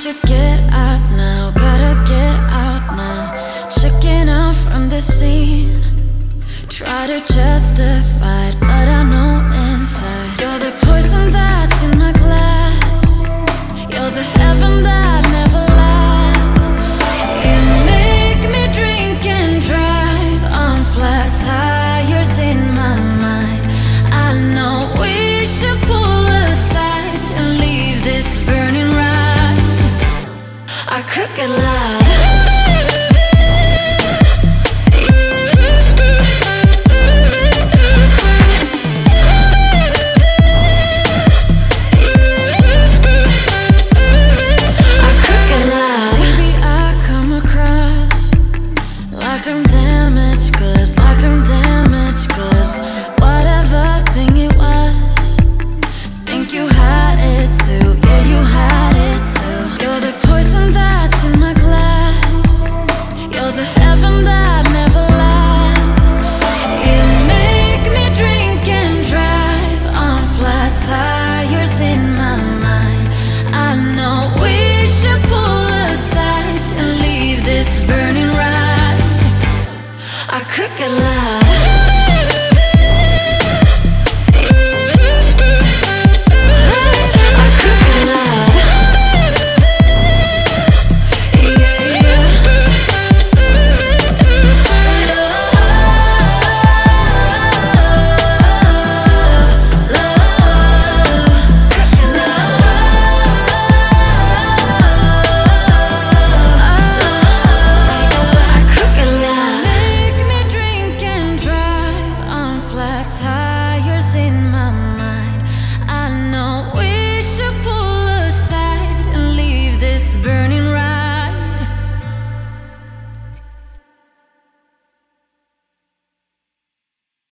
should get up now, gotta get out now. Checking out from the scene. Try to justify it, but I know inside you're the poison that's in my glass. You're the heaven that never lasts. You make me drink and drive on flat tires in my mind. I know we should pull aside and leave this burning right. Our crooked love. Time